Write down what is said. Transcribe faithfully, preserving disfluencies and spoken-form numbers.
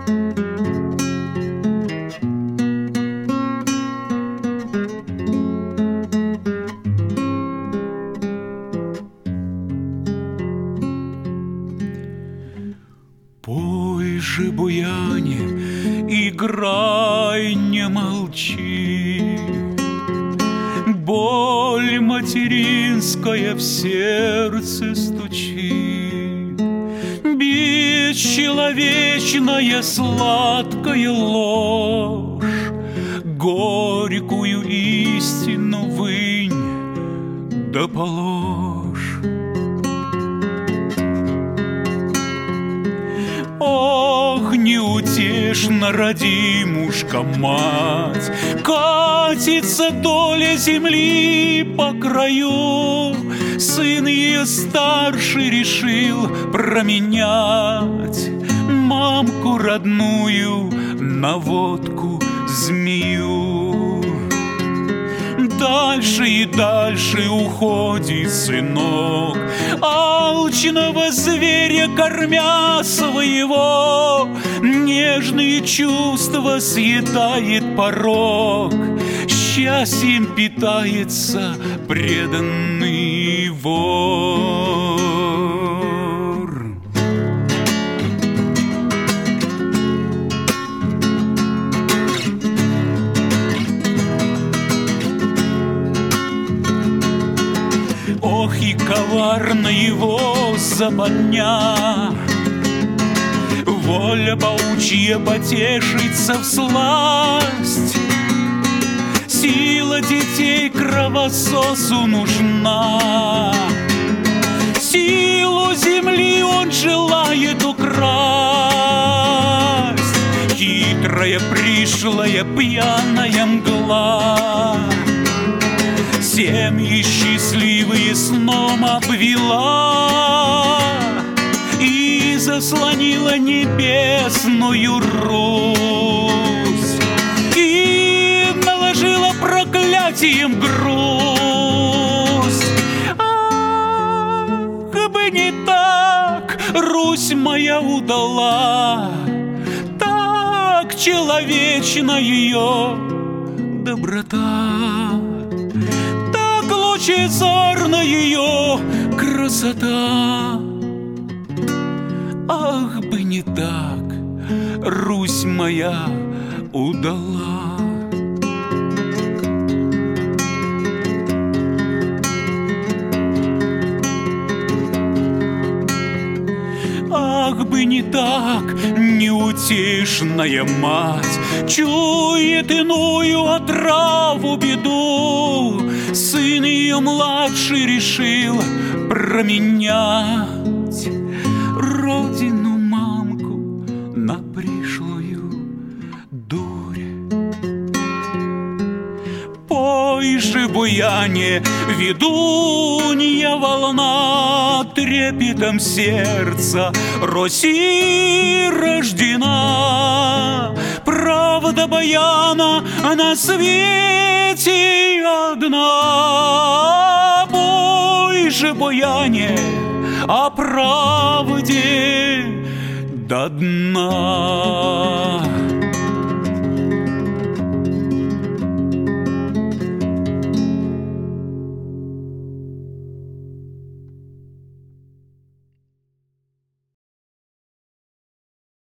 Пой же, буяне, играй, не молчи. Боль материнская в сердце стучит, бесчеловечная сладкая ложь, горькую истину вынь да положь. Ох, неутешно родимушка мать, катится доля земли по краю. Сын ее старший решил променять мамку родную на водку змею. Дальше и дальше уходит сынок, алчного зверя кормя своего. Нежные чувства съедает порок, счастьем питается преданный вор. Ох, и коварна его западня, воля паучья потешится всласть. Сила детей кровососу нужна, силу земли он желает украсть. Хитрая, пришлая, пьяная мгла семьи счастливые сном обвела и заслонила небесную Русь, и наложила проклятием грусть. Ах, бы не так Русь моя удала, так человечна ее доброта, лучезарна ее красота. Ах, бы не так Русь моя удала. Ах, бы не так неутешная мать чует иную отраву беду. Сын ее младший решил променять родину мамку на пришлую дурь. Пой же, буяне, ведунья волна, трепетом сердца Руси рождена. Правда баяна на свете одна. Пой же, буяне, о правде до дна.